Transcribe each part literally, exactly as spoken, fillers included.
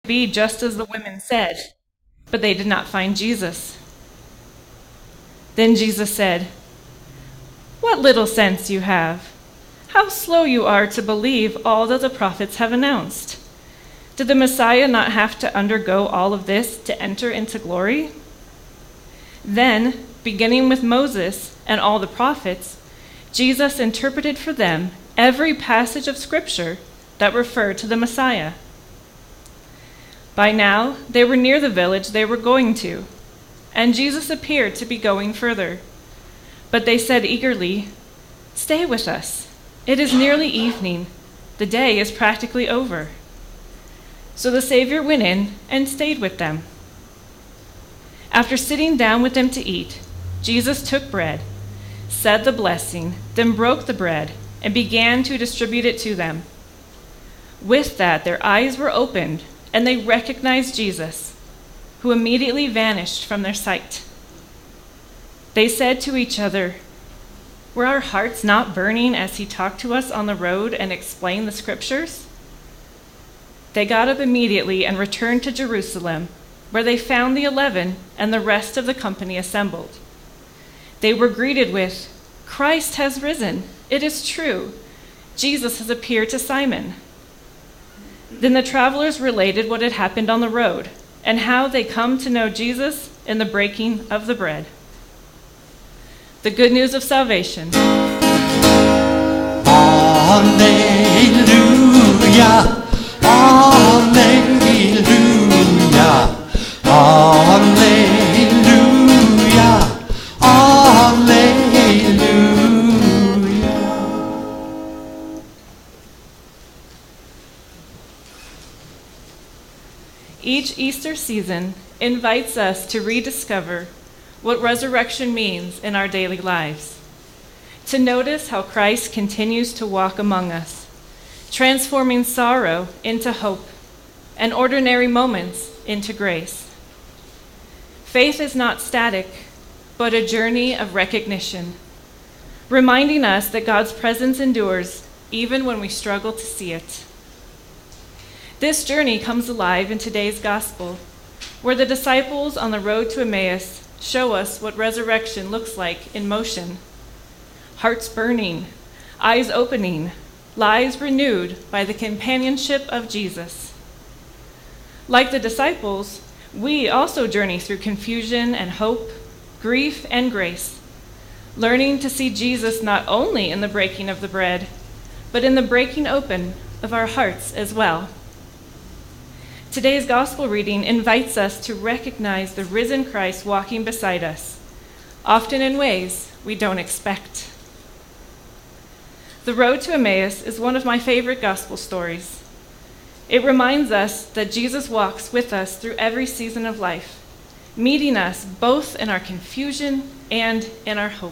be just as the women said, but they did not find Jesus. Then Jesus said, "What little sense you have! How slow you are to believe all that the prophets have announced! Did the Messiah not have to undergo all of this to enter into glory?" Then, beginning with Moses and all the prophets, Jesus interpreted for them every passage of Scripture that referred to the Messiah. By now, they were near the village they were going to, and Jesus appeared to be going further. But they said eagerly, "Stay with us. It is nearly evening. The day is practically over." So the Savior went in and stayed with them. After sitting down with them to eat, Jesus took bread, said the blessing, then broke the bread, and began to distribute it to them. With that, their eyes were opened, and they recognized Jesus, who immediately vanished from their sight. They said to each other, "Were our hearts not burning as he talked to us on the road and explained the Scriptures?" They got up immediately and returned to Jerusalem, where they found the eleven and the rest of the company assembled. They were greeted with, "Christ has risen. It is true. Jesus has appeared to Simon." Then the travelers related what had happened on the road and how they come to know Jesus in the breaking of the bread. The good news of salvation. Alleluia. Alleluia, Alleluia, Alleluia. Each Easter season invites us to rediscover what resurrection means in our daily lives, to notice how Christ continues to walk among us, transforming sorrow into hope and ordinary moments into grace. Faith is not static, but a journey of recognition, reminding us that God's presence endures even when we struggle to see it. This journey comes alive in today's gospel, where the disciples on the road to Emmaus show us what resurrection looks like in motion. Hearts burning, eyes opening, lives renewed by the companionship of Jesus. Like the disciples, we also journey through confusion and hope, grief and grace, learning to see Jesus not only in the breaking of the bread, but in the breaking open of our hearts as well. Today's gospel reading invites us to recognize the risen Christ walking beside us, often in ways we don't expect. The road to Emmaus is one of my favorite gospel stories. It reminds us that Jesus walks with us through every season of life, meeting us both in our confusion and in our hope.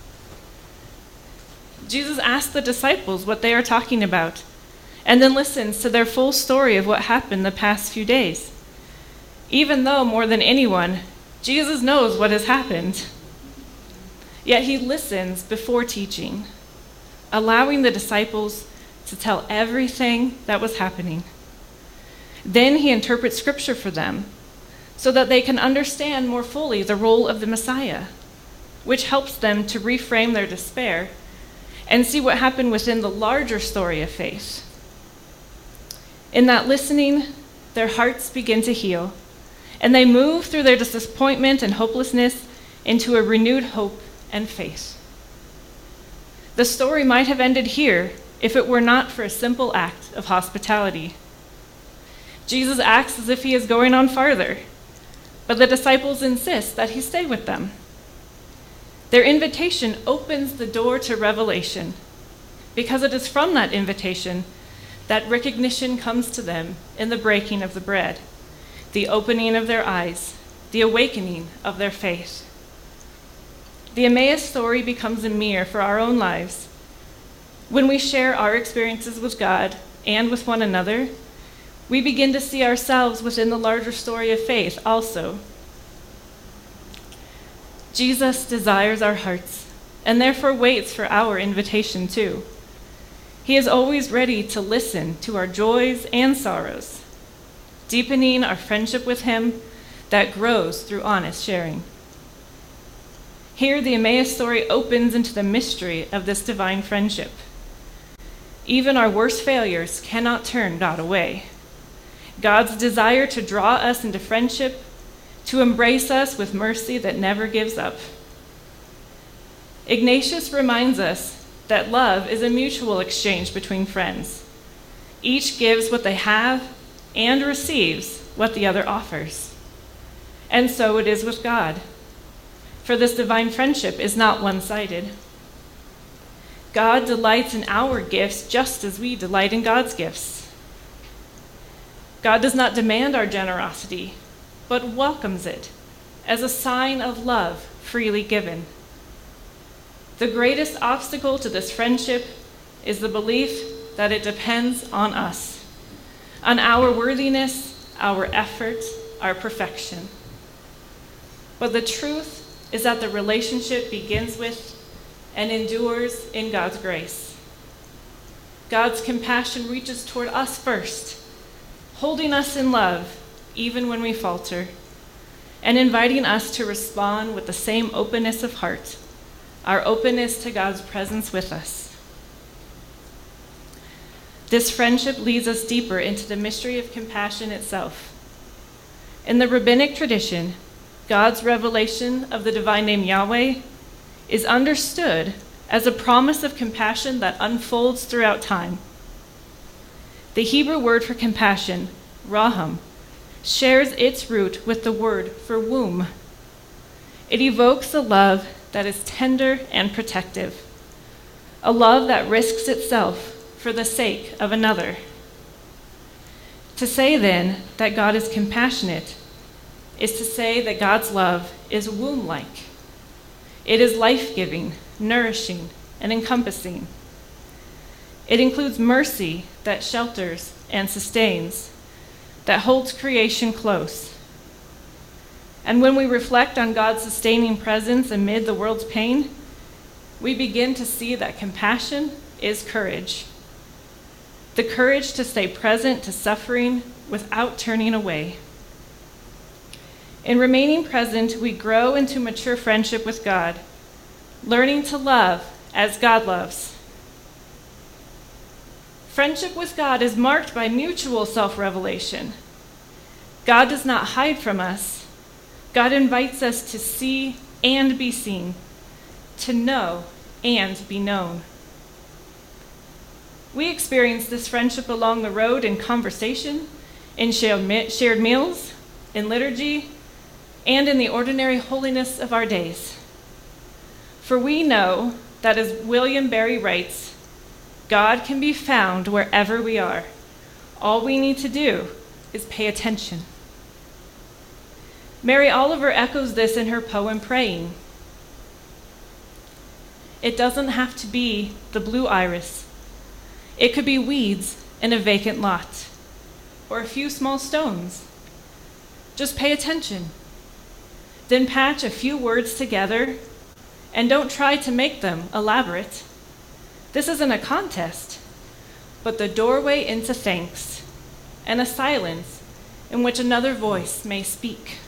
Jesus asks the disciples what they are talking about, and then listens to their full story of what happened the past few days. Even though, more than anyone, Jesus knows what has happened. Yet he listens before teaching, allowing the disciples to tell everything that was happening. Then he interprets Scripture for them so that they can understand more fully the role of the Messiah, which helps them to reframe their despair and see what happened within the larger story of faith. In that listening, their hearts begin to heal, and they move through their disappointment and hopelessness into a renewed hope and faith. The story might have ended here if it were not for a simple act of hospitality. Jesus acts as if he is going on farther, but the disciples insist that he stay with them. Their invitation opens the door to revelation, because it is from that invitation that recognition comes to them in the breaking of the bread, the opening of their eyes, the awakening of their faith. The Emmaus story becomes a mirror for our own lives. When we share our experiences with God and with one another, we begin to see ourselves within the larger story of faith also. Jesus desires our hearts and therefore waits for our invitation too. He is always ready to listen to our joys and sorrows. deepening our friendship with him that grows through honest sharing. Here, the Emmaus story opens into the mystery of this divine friendship. Even our worst failures cannot turn God away. God's desire to draw us into friendship, to embrace us with mercy that never gives up. Ignatius reminds us that love is a mutual exchange between friends. Each gives what they have and receives what the other offers. And so it is with God. For this divine friendship is not one-sided. God delights in our gifts just as we delight in God's gifts. God does not demand our generosity, but welcomes it as a sign of love freely given. The greatest obstacle to this friendship is the belief that it depends on us, on our worthiness, our effort, our perfection. But the truth is that the relationship begins with and endures in God's grace. God's compassion reaches toward us first, holding us in love even when we falter, and inviting us to respond with the same openness of heart, our openness to God's presence with us. This friendship leads us deeper into the mystery of compassion itself. In the rabbinic tradition, God's revelation of the divine name Yahweh is understood as a promise of compassion that unfolds throughout time. The Hebrew word for compassion, raham, shares its root with the word for womb. It evokes a love that is tender and protective, a love that risks itself for the sake of another. To say then that God is compassionate is to say that God's love is womb-like. It is life-giving, nourishing, and encompassing. It includes mercy that shelters and sustains, that holds creation close. And when we reflect on God's sustaining presence amid the world's pain, we begin to see that compassion is courage. The courage to stay present to suffering without turning away. In remaining present, we grow into mature friendship with God, learning to love as God loves. Friendship with God is marked by mutual self-revelation. God does not hide from us. God invites us to see and be seen, to know and be known. We experience this friendship along the road in conversation, in shared meals, in liturgy, and in the ordinary holiness of our days. For we know that, as William Barry writes, God can be found wherever we are. All we need to do is pay attention. Mary Oliver echoes this in her poem, Praying. It doesn't have to be the blue iris. It could be weeds in a vacant lot, or a few small stones. Just pay attention. Then patch a few words together, and don't try to make them elaborate. This isn't a contest, but the doorway into thanks, and a silence in which another voice may speak.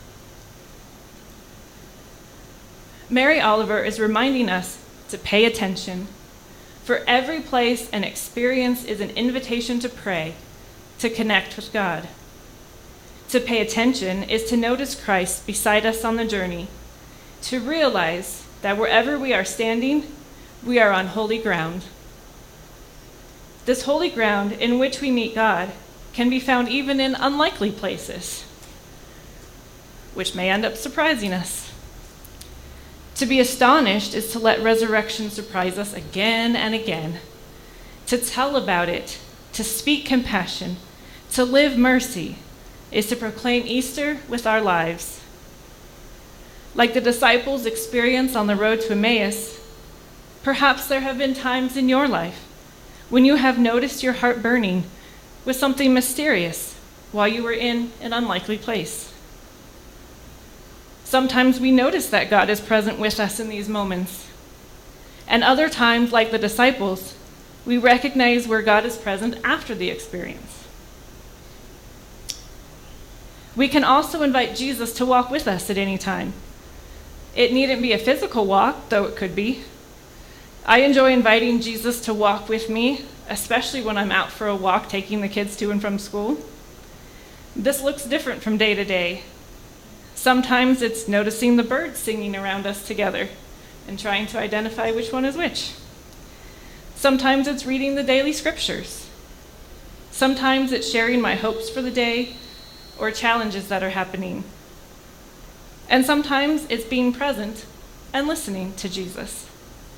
Mary Oliver is reminding us to pay attention, for every place and experience is an invitation to pray, to connect with God. To pay attention is to notice Christ beside us on the journey, to realize that wherever we are standing, we are on holy ground. This holy ground in which we meet God can be found even in unlikely places, which may end up surprising us. To be astonished is to let resurrection surprise us again and again, to tell about it, to speak compassion, to live mercy, is to proclaim Easter with our lives. Like the disciples' experience on the road to Emmaus, perhaps there have been times in your life when you have noticed your heart burning with something mysterious while you were in an unlikely place. Sometimes we notice that God is present with us in these moments. And other times, like the disciples, we recognize where God is present after the experience. We can also invite Jesus to walk with us at any time. It needn't be a physical walk, though it could be. I enjoy inviting Jesus to walk with me, especially when I'm out for a walk taking the kids to and from school. This looks different from day to day. Sometimes it's noticing the birds singing around us together and trying to identify which one is which. Sometimes it's reading the daily scriptures. Sometimes it's sharing my hopes for the day or challenges that are happening. And sometimes it's being present and listening to Jesus.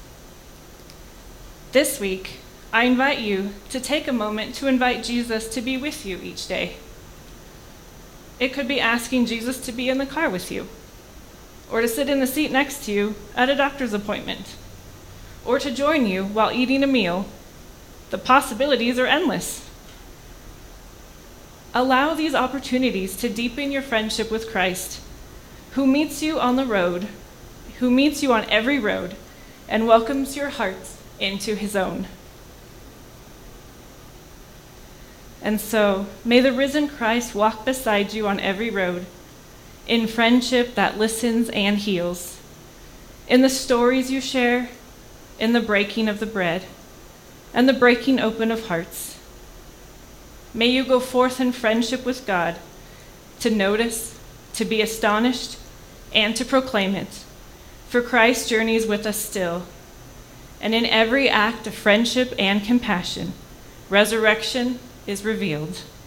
This week, I invite you to take a moment to invite Jesus to be with you each day. It could be asking Jesus to be in the car with you, or to sit in the seat next to you at a doctor's appointment, or to join you while eating a meal. The possibilities are endless. Allow these opportunities to deepen your friendship with Christ, who meets you on the road, who meets you on every road, and welcomes your hearts into his own. And so, may the risen Christ walk beside you on every road, in friendship that listens and heals, in the stories you share, in the breaking of the bread, and the breaking open of hearts. May you go forth in friendship with God, to notice, to be astonished, and to proclaim it, for Christ journeys with us still. And in every act of friendship and compassion, resurrection is revealed.